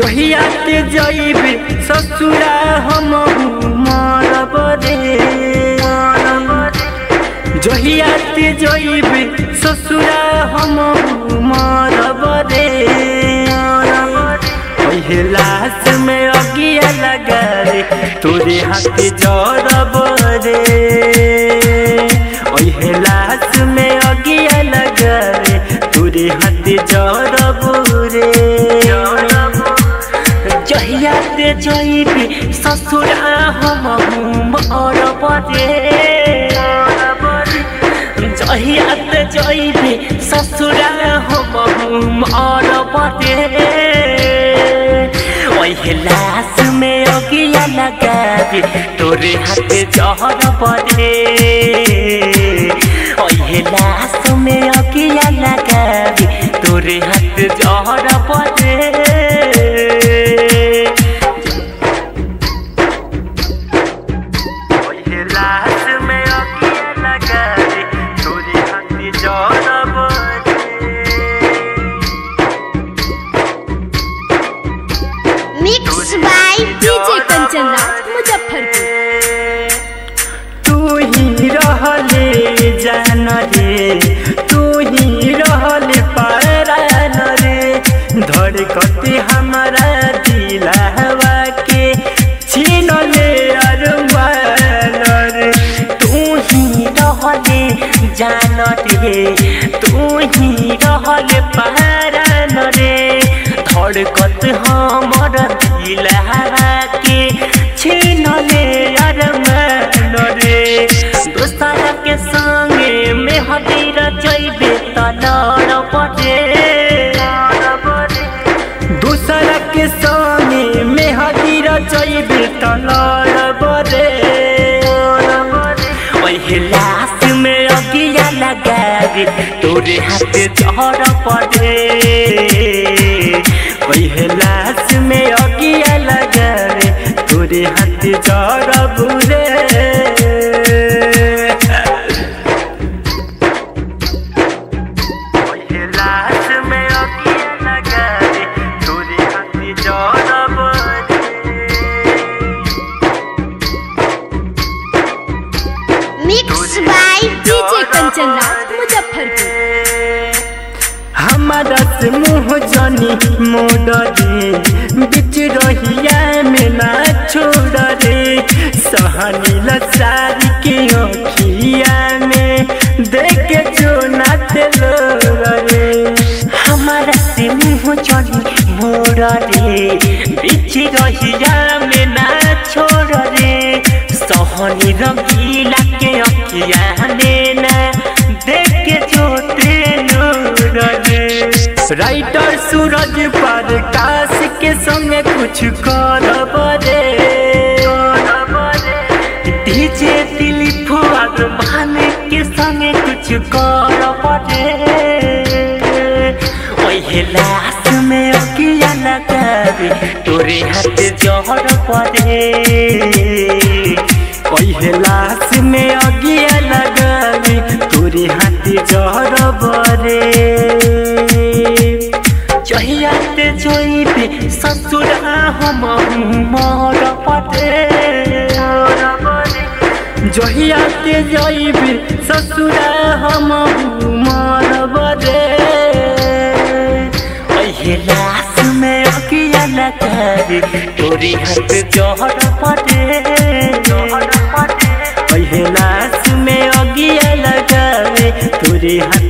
जहिया ते जइबे ससुरा हम मरब रे। जहिया ते जइबे ससुरा हम मरब रे। ओहे लाश में अगिया लगा रे तोरे हाथ जरब रे। ओहे लाश में अगिया लगा रे तोरे हाथ जरब रे। जहिया ते जइबे ससुरा हम मरब रे। जहिया ते जइबे ससुरा हम मरब रे। ओहे लाश में अगिया लगा रे तोरे हाथ जरब रे। ओहे लाश में अगिया लगा रे तोरे हाथ जरब रे। Mix by DJ Kanchan Raj Muzaffarpur. तू ही रहले जान रे तू ही रहले परान रे। धड़कते हमारा दिलवा के छीन ले अरमान रे। तू ही रहले जान रे तू ही रहले परान रे। धड़कत हमर दिलवा के छीन ले अरमान रे। दोसरा के संगे में हदीर जइबे त लड़ब रे। दोसरा के संगे में हदीर जइबे त लड़ब रे। ओहे लाश में अगिया लगा रे तोरे हाथ जरब रे। ओहे लाश में अगिया लगा रे तोरे हाथ जरब रे। ओहे लाश में अगिया लगा रे तोरे हाथ जरब रे। Mix by DJ Kanchan Raj Muzaffarpur. हमारा से मुँह जानी मोड़ रे बिच रहिया में ना छोड़ रे। सहनी लसारी के अखिया में देख जो नाते लो रे। हमारा से मुँह जानी मोड़ रे बिच रहिया में ना छोड़ रे। सहनी रंगीला के अखिया में ना देख जो राइटर सूरज प्रकाश के संगे कुछ करब रे। डीजे दिलीप अरमान के संगे कुछ करब रे। ओहे लाश में अगिया लगा रे तोरे हाथ जरब रे। ओहे लाश में अगिया लगा रे तोरे हाथ जरब रे। जहिया ते जइबे ससुरा हम मरब रे। जहिया ते जइबे ससुरा हम मरब रे। ओहे लाश में अगिया लगा रे तोरे हाथ जरब रे। ओहे लाश में अगिया लगा रे तोरे हाथ